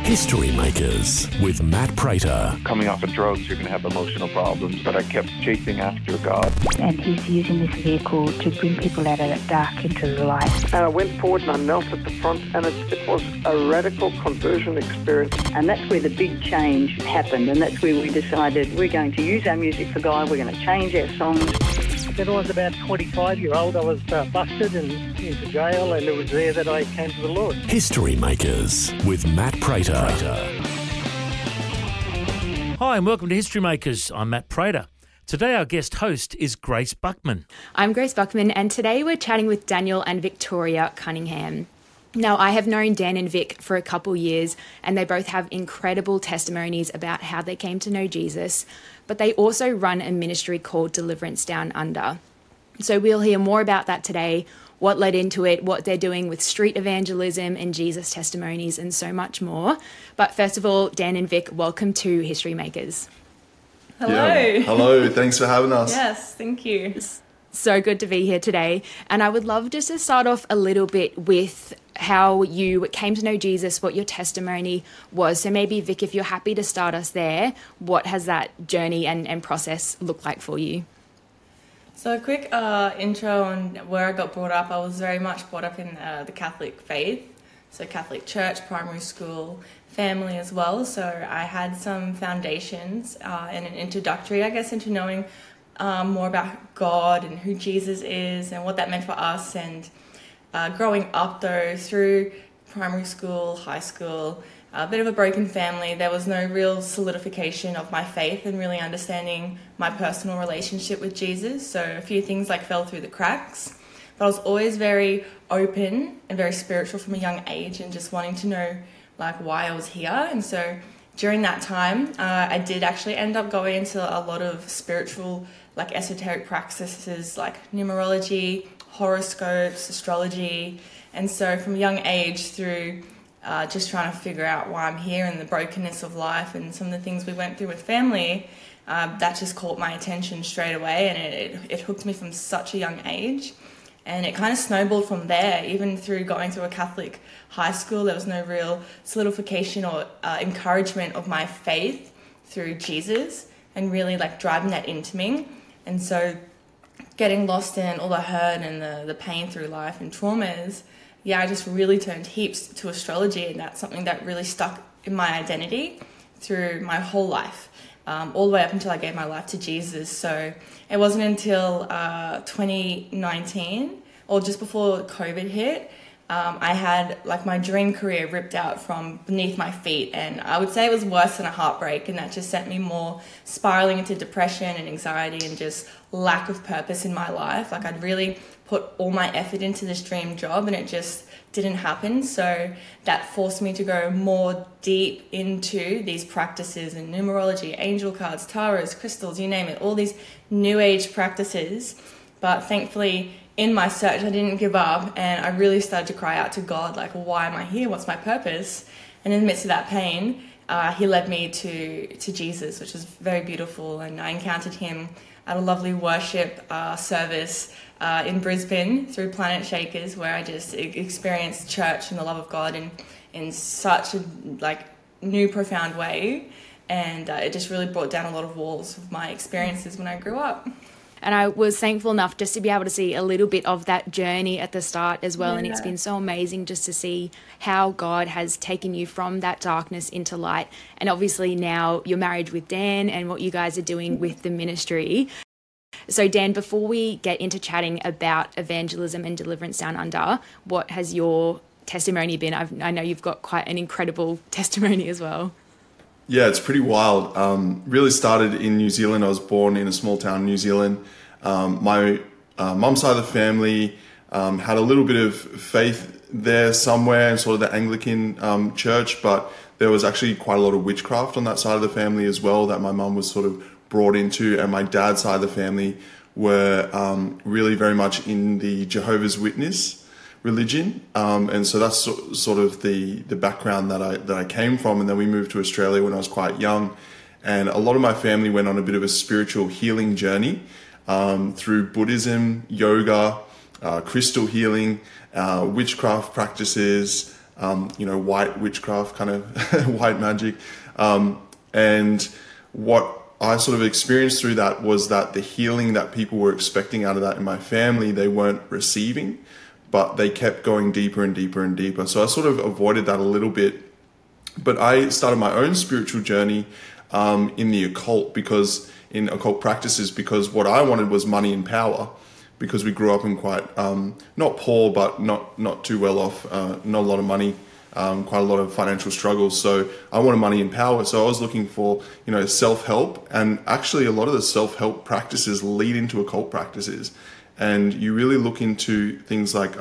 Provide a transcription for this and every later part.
History Makers with Matt Prater. Coming off of drugs, you're going to have emotional problems, but I kept chasing after God. And he's using this vehicle to bring people out of that dark into the light. And I went forward and I knelt at the front, and it was a radical conversion experience. And that's where the big change happened, and that's where we decided we're going to use our music for God, we're going to change our songs. When I was about 25-year-old, I was busted and into jail, and it was there that I came to the Lord. History Makers with Matt Prater. Hi and welcome to History Makers. I'm Matt Prater. Today our guest host is Grace Buckman. I'm Grace Buckman, and today we're chatting with Daniel and Victoria Cunningham. Now, I have known Dan and Vic for a couple years, and they both have incredible testimonies about how they came to know Jesus, but they also run a ministry called Deliverance Down Under. So we'll hear more about that today, what led into it, what they're doing with street evangelism and Jesus testimonies, and so much more. But first of all, Dan and Vic, welcome to History Makers. Hello. Yeah. Hello, thanks for having us. Yes, thank you. So good to be here today. And I would love just to start off a little bit with how you came to know Jesus, what your testimony was. So maybe, Vic, if you're happy to start us there, what has that journey and process looked like for you? So a quick intro on where I got brought up. I was very much brought up in the Catholic faith, so Catholic church, primary school, family as well. So I had some foundations and an introductory, I guess, into knowing more about God and who Jesus is and what that meant for us. And growing up, though, through primary school, high school, a bit of a broken family, there was no real solidification of my faith and really understanding my personal relationship with Jesus. So a few things fell through the cracks. But I was always very open and very spiritual from a young age and just wanting to know why I was here. And so during that time, I did actually end up going into a lot of spiritual, esoteric practices like numerology, horoscopes, astrology. And so from a young age through just trying to figure out why I'm here and the brokenness of life and some of the things we went through with family, that just caught my attention straight away, and it hooked me from such a young age. And it kind of snowballed from there. Even through going through a Catholic high school, there was no real solidification or encouragement of my faith through Jesus and really driving that into me. And so getting lost in all the hurt and the pain through life and traumas, I just really turned heaps to astrology, and that's something that really stuck in my identity through my whole life, all the way up until I gave my life to Jesus. So it wasn't until 2019, or just before COVID hit, I had my dream career ripped out from beneath my feet, and I would say it was worse than a heartbreak, and that just sent me more spiraling into depression and anxiety and just lack of purpose in my life. I'd really put all my effort into this dream job and it just didn't happen. So that forced me to go more deep into these practices in numerology, angel cards, tarots, crystals, you name it, all these new age practices. But thankfully, in my search, I didn't give up, and I really started to cry out to God, why am I here? What's my purpose? And in the midst of that pain, he led me to Jesus, which was very beautiful. And I encountered him at a lovely worship service in Brisbane through Planet Shakers, where I just experienced church and the love of God in such a new, profound way. And it just really brought down a lot of walls of my experiences when I grew up. And I was thankful enough just to be able to see a little bit of that journey at the start as well. Yeah. And it's been so amazing just to see how God has taken you from that darkness into light. And obviously now you're married with Dan and what you guys are doing with the ministry. So Dan, before we get into chatting about evangelism and Deliverance Down Under, what has your testimony been? I know you've got quite an incredible testimony as well. Yeah, it's pretty wild. Really started in New Zealand. I was born in a small town in New Zealand. My mum's side of the family had a little bit of faith there somewhere in sort of the Anglican church, but there was actually quite a lot of witchcraft on that side of the family as well that my mum was sort of brought into. And my dad's side of the family were really very much in the Jehovah's Witness religion, and so that's sort of the background that I came from. And then we moved to Australia when I was quite young, and a lot of my family went on a bit of a spiritual healing journey through Buddhism, yoga, crystal healing, witchcraft practices, white witchcraft, kind of white magic. And what I sort of experienced through that was that the healing that people were expecting out of that in my family, they weren't receiving, but they kept going deeper and deeper and deeper. So I sort of avoided that a little bit. But I started my own spiritual journey in the occult, in occult practices, because what I wanted was money and power, because we grew up in quite, not poor, but not too well off, not a lot of money, quite a lot of financial struggles. So I wanted money and power. So I was looking for, self-help. And actually a lot of the self-help practices lead into occult practices. And you really look into things like,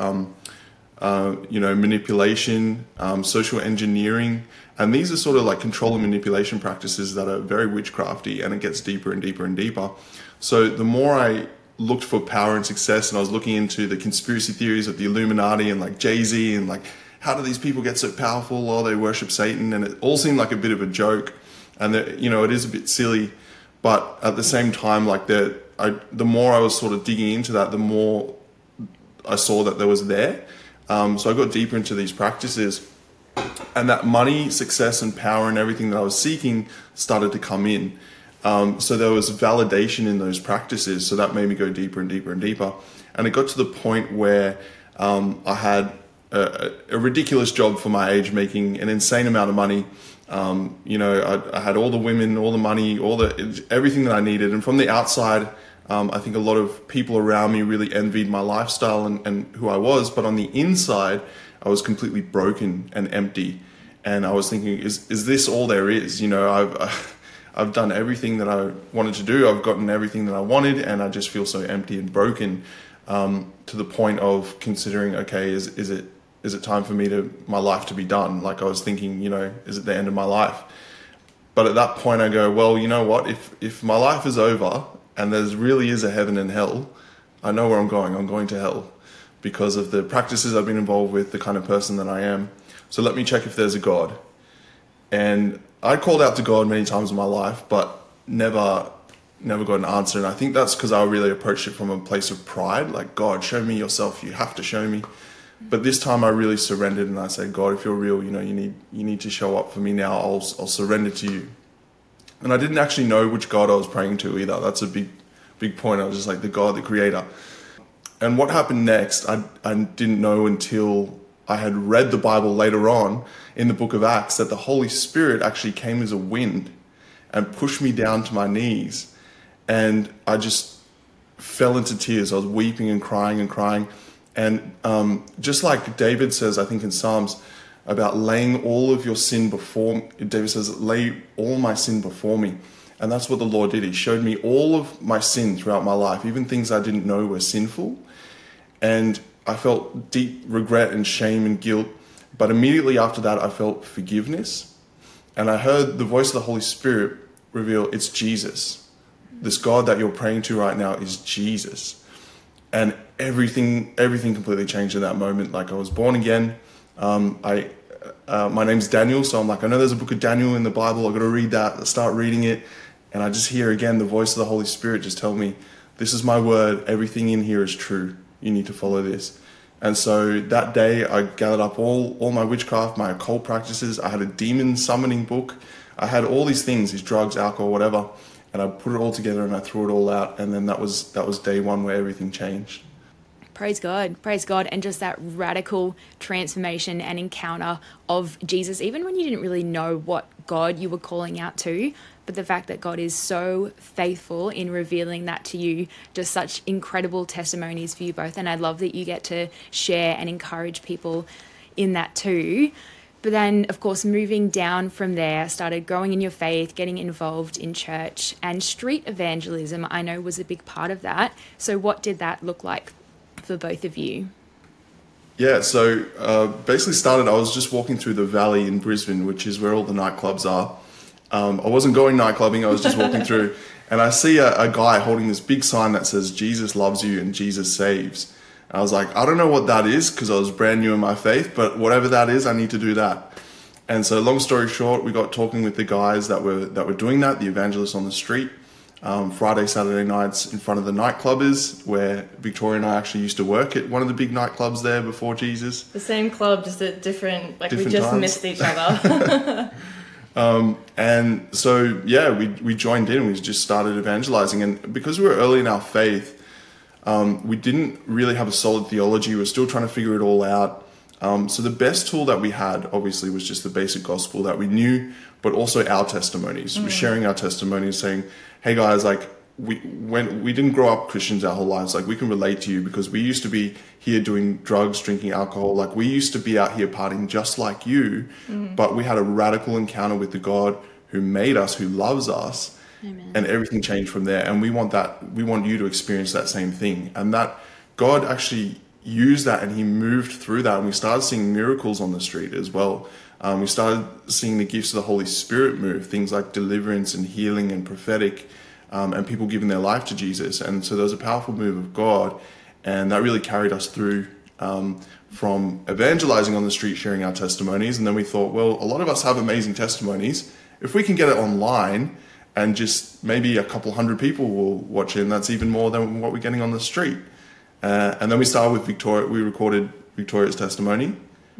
manipulation, social engineering. And these are sort of like control and manipulation practices that are very witchcrafty, and it gets deeper and deeper and deeper. So the more I looked for power and success, and I was looking into the conspiracy theories of the Illuminati and like Jay-Z and like, how do these people get so powerful? Oh, they worship Satan. And it all seemed like a bit of a joke. And, it is a bit silly. But at the same time, like the more I was sort of digging into that, the more I saw that there was there. So I got deeper into these practices. And that money, success, and power and everything that I was seeking started to come in. So there was validation in those practices. So that made me go deeper and deeper and deeper. And it got to the point where I had a ridiculous job for my age, making an insane amount of money. I had all the women, all the money, everything that I needed. And from the outside, I think a lot of people around me really envied my lifestyle and who I was. But on the inside, I was completely broken and empty. And I was thinking, is this all there is? I've done everything that I wanted to do. I've gotten everything that I wanted, and I just feel so empty and broken, to the point of considering, okay, is it time for my life to be done? Like I was thinking, is it the end of my life? But at that point I go, well, you know what? If my life is over and there really is a heaven and hell, I know where I'm going. I'm going to hell because of the practices I've been involved with, the kind of person that I am. So let me check if there's a God. And I called out to God many times in my life, but never got an answer. And I think that's because I really approached it from a place of pride, like, God, show me yourself. You have to show me. But this time I really surrendered, and I said, God, if you're real, you need to show up for me now. I'll surrender to you. And I didn't actually know which God I was praying to either. That's a big point. I was just like, the God, the creator. And what happened next, I didn't know until I had read the Bible later on in the book of Acts, that the Holy Spirit actually came as a wind and pushed me down to my knees. And I just fell into tears. I was weeping and crying and crying. And just like David says, I think in Psalms, about laying all of your sin before, David says, lay all my sin before me. And that's what the Lord did. He showed me all of my sin throughout my life, even things I didn't know were sinful. And I felt deep regret and shame and guilt. But immediately after that, I felt forgiveness. And I heard the voice of the Holy Spirit reveal, it's Jesus. This God that you're praying to right now is Jesus. And everything completely changed in that moment. Like, I was born again. My name's Daniel, so I'm like, I know there's a book of Daniel in the Bible. I've got to read that. I start reading it. And I just hear again the voice of the Holy Spirit just tell me, this is my word. Everything in here is true. You need to follow this. And so that day I gathered up all my witchcraft, my occult practices. I had a demon summoning book. I had all these things, these drugs, alcohol, whatever. And I put it all together and I threw it all out. And then that was day one where everything changed. Praise God. And just that radical transformation and encounter of Jesus, even when you didn't really know what God you were calling out to, but the fact that God is so faithful in revealing that to you, just such incredible testimonies for you both. And I love that you get to share and encourage people in that too. But then, of course, moving down from there, started growing in your faith, getting involved in church, and street evangelism, I know, was a big part of that. So what did that look like for both of you? Yeah, so basically I was just walking through the valley in Brisbane, which is where all the nightclubs are. I wasn't going nightclubbing, I was just walking through, and I see a guy holding this big sign that says, Jesus loves you and Jesus saves. And I was like, I don't know what that is, because I was brand new in my faith, but whatever that is, I need to do that. And so long story short, we got talking with the guys that were doing that, the evangelists on the street. Friday, Saturday nights in front of the nightclubbers, where Victoria and I actually used to work at one of the big nightclubs there before Jesus. The same club, just at different we just times. missed each other. And so, yeah, we joined in. We just started evangelizing. And because we were early in our faith, we didn't really have a solid theology. We were still trying to figure it all out. So the best tool that we had, obviously, was just the basic gospel that we knew, but also our testimonies. We're sharing our testimonies, saying, hey guys, like, when we didn't grow up Christians our whole lives, like, we can relate to you because we used to be here doing drugs, drinking alcohol. Like, we used to be out here partying just like you, but we had a radical encounter with the God who made us, who loves us. Amen. And everything changed from there. And we want you to experience that same thing. And that God actually used that, and he moved through that. And we started seeing miracles on the street as well. We started seeing the gifts of the Holy Spirit move, things like deliverance and healing and prophetic, and people giving their life to Jesus. And so there was a powerful move of God, and that really carried us through from evangelizing on the street, sharing our testimonies. And then we thought, well, a lot of us have amazing testimonies. If we can get it online and just maybe a couple hundred people will watch it, and that's even more than what we're getting on the street. And then we started with Victoria. We recorded Victoria's testimony.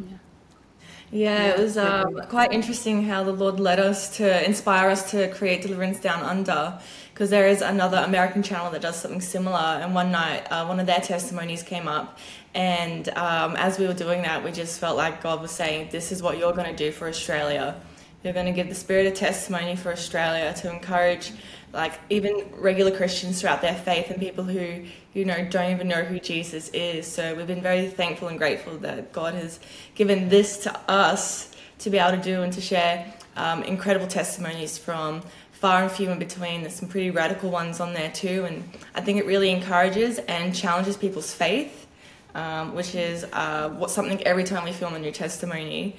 Yeah, it was quite interesting how the Lord led us to inspire us to create Deliverance Down Under, because there is another American channel that does something similar. And one night, one of their testimonies came up, and as we were doing that, we just felt like God was saying, this is what you're going to do for Australia. You're going to give the spirit of testimony for Australia to encourage, like, even regular Christians throughout their faith and people who, don't even know who Jesus is. So we've been very thankful and grateful that God has given this to us to be able to do and to share incredible testimonies from far and few in between. There's some pretty radical ones on there too. And I think it really encourages and challenges people's faith, which is something every time we film a new testimony,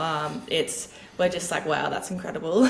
we're just like, wow, that's incredible.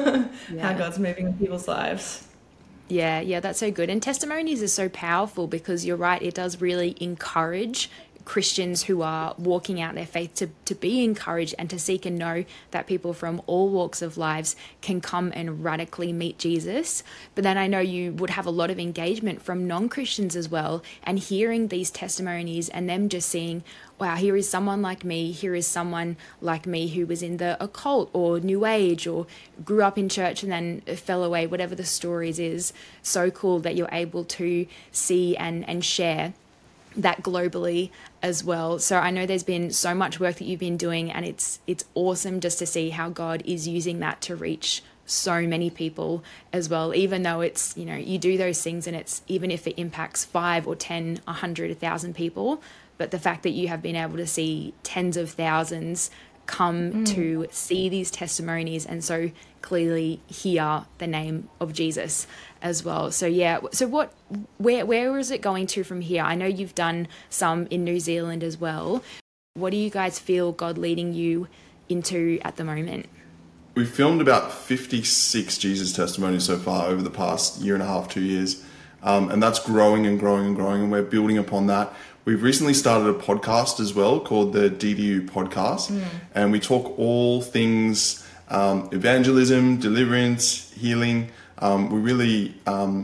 How God's moving in people's lives. Yeah, that's so good. And testimonies are so powerful because you're right, it does really encourage Christians who are walking out their faith to be encouraged and to seek and know that people from all walks of lives can come and radically meet Jesus. But then I know you would have a lot of engagement from non-Christians as well, and hearing these testimonies and them just seeing, wow, here is someone like me, here is someone like me who was in the occult or New Age or grew up in church and then fell away, whatever the stories is. So cool that you're able to see and share that globally as well. So I know there's been so much work that you've been doing, and it's awesome just to see how God is using that to reach so many people as well, even though it's, you do those things and it's, even if it impacts 5 or 10, 100, 1,000 people, but the fact that you have been able to see tens of thousands come to see these testimonies and so clearly hear the name of Jesus as well. So yeah, so where is it going to from here? I know you've done some in New Zealand as well. What do you guys feel God leading you into at the moment? We've filmed about 56 Jesus testimonies so far over the past year and a half, 2 years. And that's growing and growing and growing, and we're building upon that. We've recently started a podcast as well called the DDU Podcast, and we talk all things evangelism, deliverance, healing. We really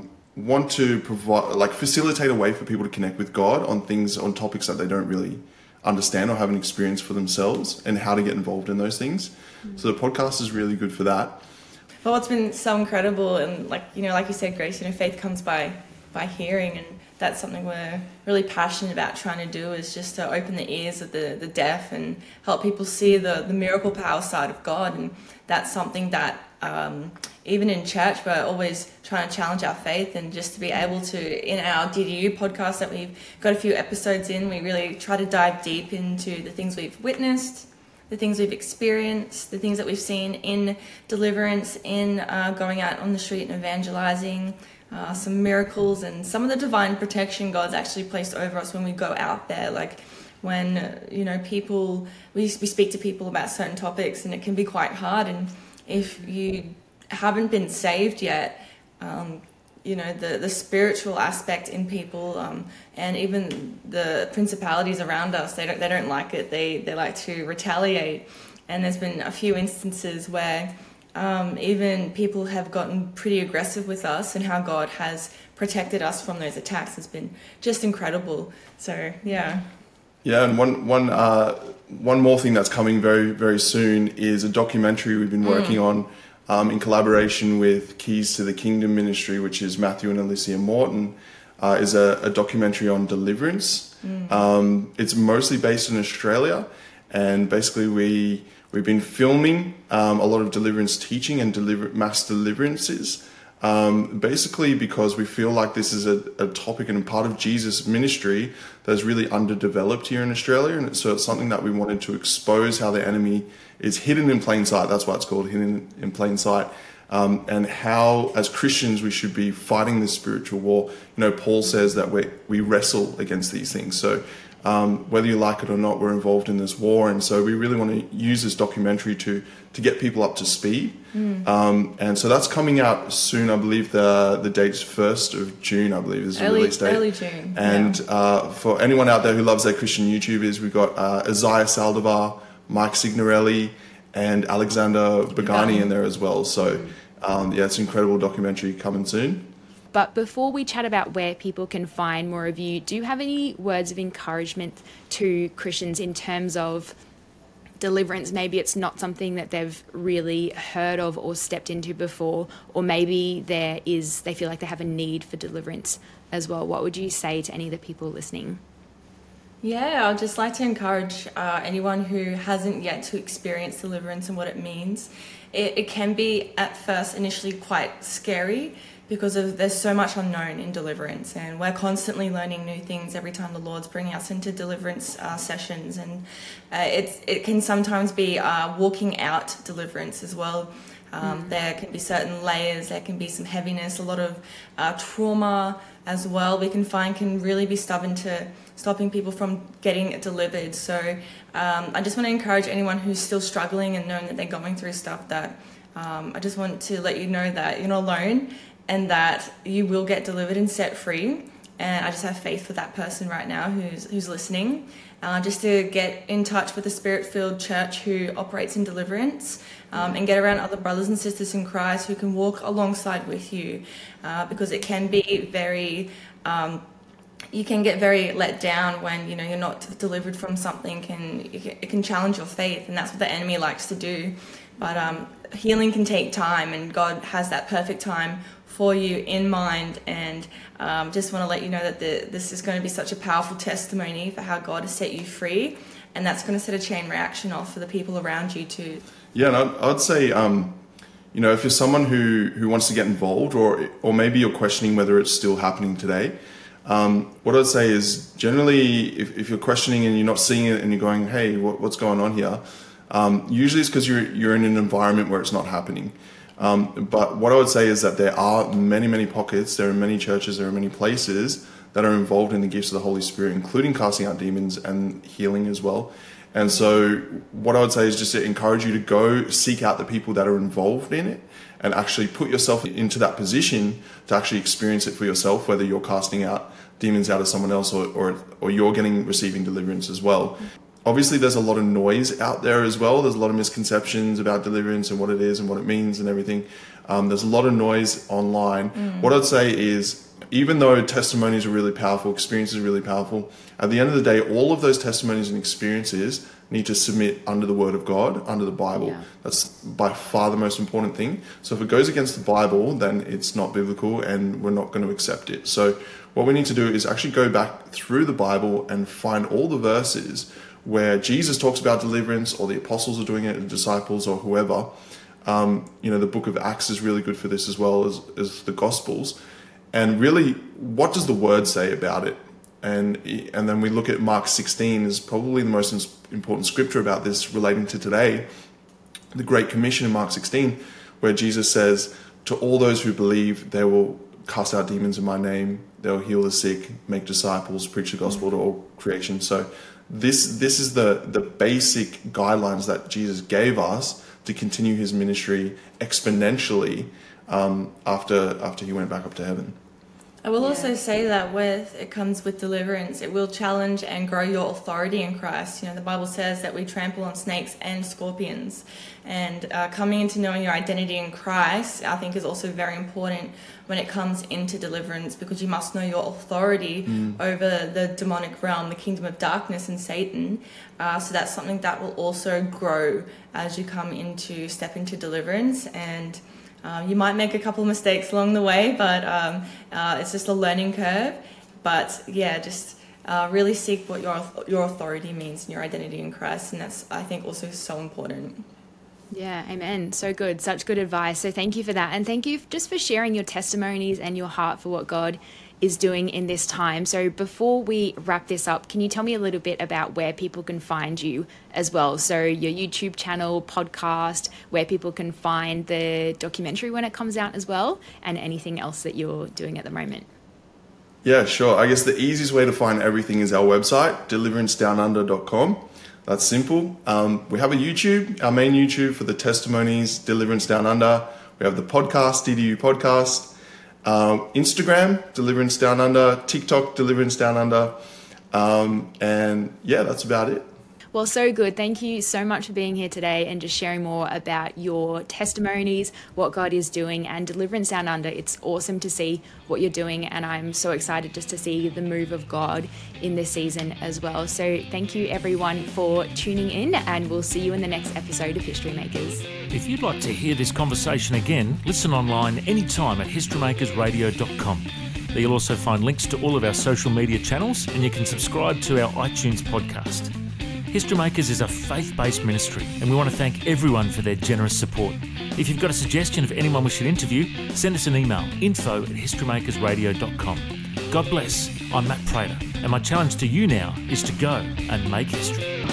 want to facilitate a way for people to connect with God on topics that they don't really understand or have an experience for themselves, and how to get involved in those things. So the podcast is really good for that. Well, what's been so incredible, and like you said, Grace, faith comes by hearing, and that's something we're really passionate about trying to do, is just to open the ears of the deaf and help people see the miracle power side of God. And that's something that even in church we're always trying to challenge our faith, and just to be able to, in our DDU podcast that we've got a few episodes in, we really try to dive deep into the things we've witnessed, the things we've experienced, the things that we've seen in deliverance, in going out on the street and evangelizing, some miracles and some of the divine protection God's actually placed over us when we go out there. Like when, people, we speak to people about certain topics, and it can be quite hard. And if you haven't been saved yet, the spiritual aspect in people, and even the principalities around us, they don't like it. They like to retaliate. And there's been a few instances where even people have gotten pretty aggressive with us, and how God has protected us from those attacks has been just incredible. So, yeah. Yeah, and one more thing that's coming very, very soon is a documentary we've been working on in collaboration with Keys to the Kingdom Ministry, which is Matthew and Alicia Morton, is a documentary on deliverance. It's mostly based in Australia, and basically we've been filming a lot of deliverance teaching and mass deliverances, basically because we feel like this is a topic and a part of Jesus' ministry that's really underdeveloped here in Australia, and so it's something that we wanted to expose, how the enemy is hidden in plain sight. That's why it's called Hidden in Plain Sight. And how, as Christians, we should be fighting this spiritual war. You know, Paul says that we wrestle against these things. So whether you like it or not, we're involved in this war. And so we really want to use this documentary to get people up to speed. And so that's coming out soon. I believe the date's 1st of June, I believe, is the release date. Early June. And for anyone out there who loves their Christian YouTubers, we've got Isaiah Saldivar, Mike Signorelli, and Alexander Bagani in there as well. So, it's an incredible documentary coming soon. But before we chat about where people can find more of you, do you have any words of encouragement to Christians in terms of deliverance? Maybe it's not something that they've really heard of or stepped into before, or maybe they feel like they have a need for deliverance as well. What would you say to any of the people listening? Yeah, I'd just like to encourage anyone who hasn't yet to experience deliverance and what it means. It can be at first initially quite scary because there's so much unknown in deliverance, and we're constantly learning new things every time the Lord's bringing us into deliverance sessions, and it can sometimes be walking out deliverance as well. There can be certain layers, there can be some heaviness, a lot of trauma as well we can find can really be stopping people from getting delivered. So I just want to encourage anyone who's still struggling and knowing that they're going through stuff, that I just want to let you know that you're not alone and that you will get delivered and set free. And I just have faith for that person right now who's listening, just to get in touch with a Spirit-filled church who operates in deliverance, and get around other brothers and sisters in Christ who can walk alongside with you, because it can be very... you can get very let down when you're not delivered from something, and it can challenge your faith, and that's what the enemy likes to do. But healing can take time, and God has that perfect time for you in mind, and just want to let you know that this is going to be such a powerful testimony for how God has set you free, and that's going to set a chain reaction off for the people around you too. Yeah, and I'd say, if you're someone who wants to get involved, or maybe you're questioning whether it's still happening today, what I'd say is generally, if you're questioning and you're not seeing it and you're going, hey, what's going on here? Usually it's because you're in an environment where it's not happening. But what I would say is that there are many, many pockets, there are many churches, there are many places that are involved in the gifts of the Holy Spirit, including casting out demons and healing as well. And so what I would say is just to encourage you to go seek out the people that are involved in it and actually put yourself into that position to actually experience it for yourself, whether you're casting out demons out of someone else or you're receiving deliverance as well. Obviously, there's a lot of noise out there as well. There's a lot of misconceptions about deliverance and what it is and what it means and everything. There's a lot of noise online. What I'd say is, even though testimonies are really powerful, experiences are really powerful, at the end of the day, all of those testimonies and experiences need to submit under the Word of God, under the Bible. Yeah. That's by far the most important thing. So if it goes against the Bible, then it's not biblical and we're not going to accept it. So what we need to do is actually go back through the Bible and find all the verses where Jesus talks about deliverance, or the apostles are doing it, the disciples or whoever. The book of Acts is really good for this as well as the Gospels. And really, what does the Word say about it? And then we look at Mark 16 as probably the most important scripture about this relating to today. The Great Commission in Mark 16, where Jesus says, to all those who believe, they will cast out demons in my name, they'll heal the sick, make disciples, preach the gospel to all creation. So this is the basic guidelines that Jesus gave us to continue his ministry exponentially after he went back up to heaven. I will also say that with it comes with deliverance, it will challenge and grow your authority in Christ. You know, the Bible says that we trample on snakes and scorpions. And coming into knowing your identity in Christ, I think, is also very important when it comes into deliverance, because you must know your authority over the demonic realm, the kingdom of darkness and Satan. So that's something that will also grow as you step into deliverance. And you might make a couple of mistakes along the way, but it's just a learning curve. But yeah, just really seek what your authority means and your identity in Christ. And that's, I think, also so important. Yeah, amen. So good. Such good advice. So thank you for that. And thank you just for sharing your testimonies and your heart for what God is doing in this time. So before we wrap this up, can you tell me a little bit about where people can find you as well? So your YouTube channel, podcast, where people can find the documentary when it comes out as well, and anything else that you're doing at the moment. Yeah, sure. I guess the easiest way to find everything is our website, deliveranceDownUnder.com. That's simple. We have a YouTube, our main YouTube for the testimonies, Deliverance Down Under. We have the podcast, DDU Podcast. Instagram, Deliverance Down Under. TikTok, Deliverance Down Under. And yeah, that's about it. Well, so good. Thank you so much for being here today and just sharing more about your testimonies, what God is doing, and Deliverance Down Under. It's awesome to see what you're doing, and I'm so excited just to see the move of God in this season as well. So thank you everyone for tuning in, and we'll see you in the next episode of History Makers. If you'd like to hear this conversation again, listen online anytime at historymakersradio.com. There you'll also find links to all of our social media channels, and you can subscribe to our iTunes podcast. History Makers is a faith-based ministry, and we want to thank everyone for their generous support. If you've got a suggestion of anyone we should interview, send us an email, info@historymakersradio.com. God bless. I'm Matt Prater, and my challenge to you now is to go and make history.